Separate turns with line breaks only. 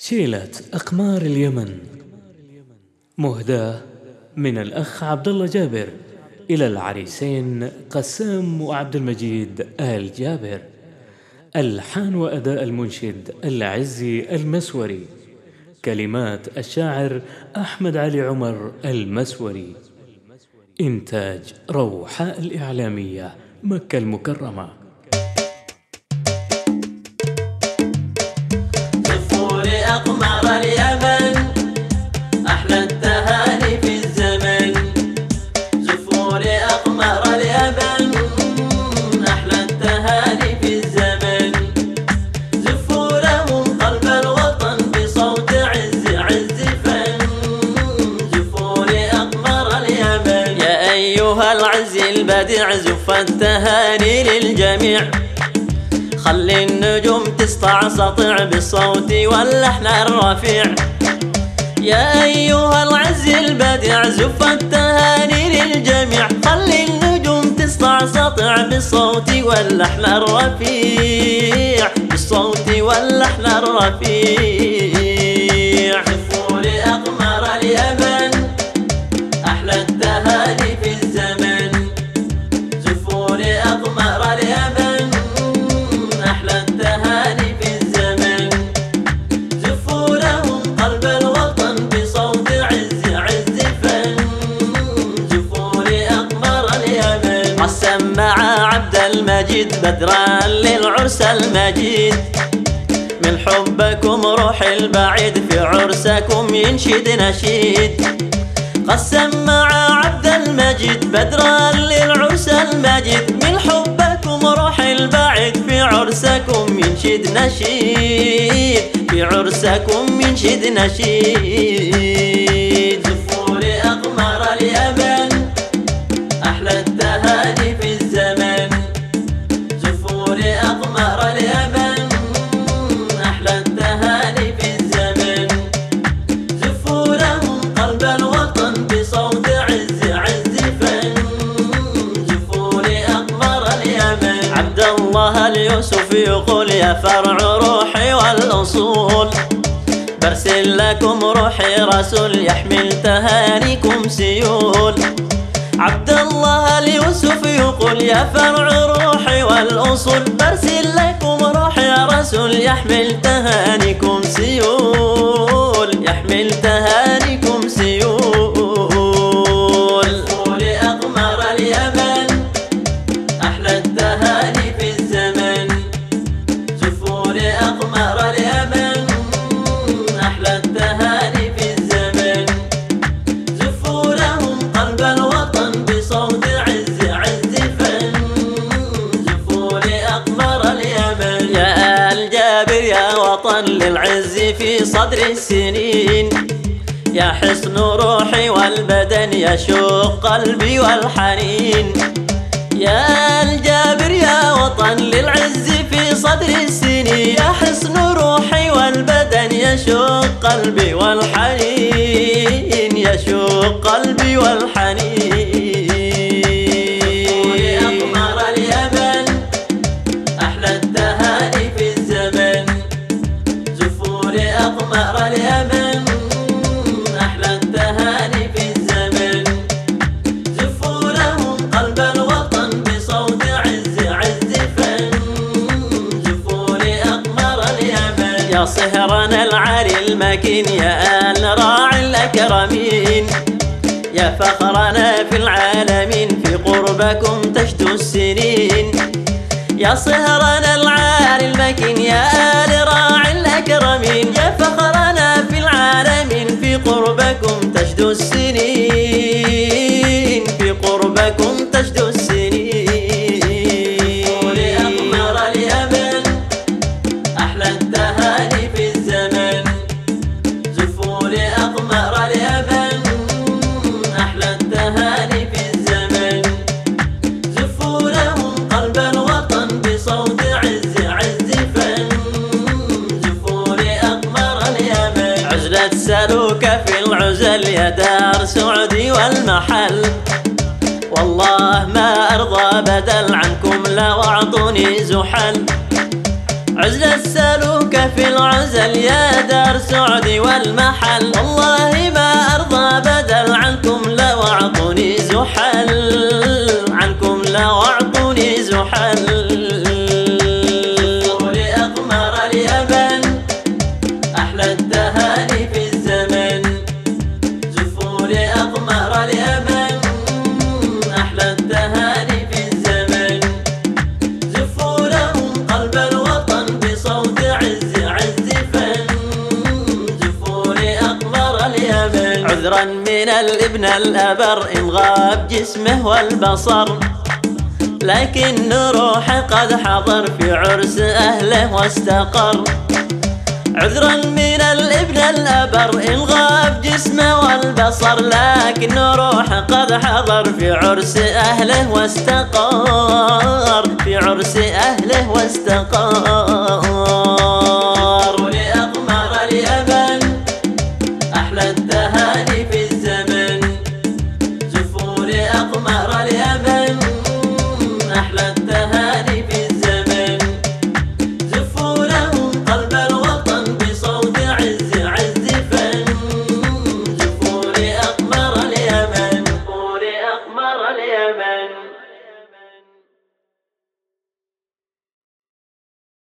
شيلة أقمار اليمن، مهداة من الأخ عبد الله جابر إلى العريسين قسام وعبد المجيد آل جابر. ألحان وأداء المنشد العزي المسوري، كلمات الشاعر أحمد علي عمر المسوري. إنتاج روحاء الإعلامية، مكة المكرمة.
أقمار اليمن أحلى التهاني في الزمن. زفوا لي أقمار اليمن أحلى التهاني في الزمن. زفوا لهم قلب الوطن بصوت عز فن. زفوا لي أقمار اليمن. يا أيها العز البديع زف التهاني للجميع. خلي النجوم تسطع سطع بالصوت واللحن الرفيع. يا أيها العز البديع زف التهاني للجميع. خلي النجوم تسطع سطع بالصوت واللحن الرفيع. بالصوت واللحن الرفيع. زفوا لي أقمار اليمن أحلى التهاني في الزمن. زفوا لي أقمار اليمن أحلى التهاني في الزمن. زفوا لهم قلب الوطن بصوت عز فن. زفوا لي أقمار اليمن. قسم مع عبد المجيد بدرا للعرس المجيد. من حبكم روح البعيد في عرسكم ينشد نشيد. قسم مع عبد المجيد بدرا للعرس المجيد. من حبكم روح البعيد في عرسكم ينشد نشيد. في عرسكم ينشد نشيد. زفوا لي أقمار اليمن أحلى التهاني في الزمن. زفوا لي أقمار اليمن أحلى التهاني في الزمن. زفوا لهم قلب الوطن بصوت عز فن. زفوا لي أقمار اليمن. عبد الله اليوسف يقول يا فرع روحي والأصول. برسل لكم روحي رسول يحمل تهانيكم سيول. عبد الله اليوسف يقول يا فرع روحي والأصول. برسل لكم روحي رسول يحمل تهانيكم سيول. يحمل تهانيكم سيول. زفوا لي أقمار اليمن أحلى التهاني في الزمن. زفوا لي أقمار اليمن أحلى التهاني في الزمن. زفوا لهم قلب الوطن بصوت عز فن. زفوا لي أقمار اليمن. يا آل جابر يا وطن للعز في صدر السنين. يا حصن روحي والبدن يشوق قلبي والحنين. يا آل جابر يا وطن للعز في صدر السنين. يا حصن روحي والبدن يشوق قلبي والحنين. يشوق قلبي والحنين. زفوا لي أقمار اليمن أحلى التهاني في الزمن. زفوا لي أقمار اليمن أحلى التهاني في الزمن. زفوا لهم قلب الوطن بصوت عز فن. زفوا لي أقمار اليمن. يا صهرنا العالي المكين يا آل راعي الأكرمين. يا فخرنا في العالمين في قربكم تشدو السنين. يا صهرنا العالي المكين يا آل راعي الأكرمين. يا فخرنا في العالمين في قربكم تشدو السنين. في قربكم تشدو السنين. زفوا لي أقمار اليمن أحلى التهاني في الزمن. زفوا لي أقمار اليمن أحلى التهاني في الزمن. زفوا لهم قلب الوطن بصوت عز فن. زفوا لي أقمار اليمن. عزلة سلوكة في العزل يا دار سعدي والمحل. والله ما أرضى بدل عنكم لو أعطوني زحل. عزل السلوك في العزل يا دار سعدي والمحل، والله ما أرضى بدل عنكم لو أعطوني زحل، عنكم لو أعطوني زحل. زفوا لأقمار اليمن أحلى التهاني في الزمن، زفوا لأقمار اليمن أحلى التهاني في الزمن، زفوا لهم قلب الوطن بصوت عز عز فن، زفوا لأقمار اليمن. عذرا من الابن الأبر إن غاب جسمه والبصر، لكن روحه قد حضر في عرس أهله واستقر. عذرا من الابن الأبر إن غاب جسمه والبصر، لكن روحه قد حضر في عرس أهله واستقر، في عرس أهله واستقر. لأقمار اليمن أحلى التهاني في الزمن، زفوا لأقمار اليمن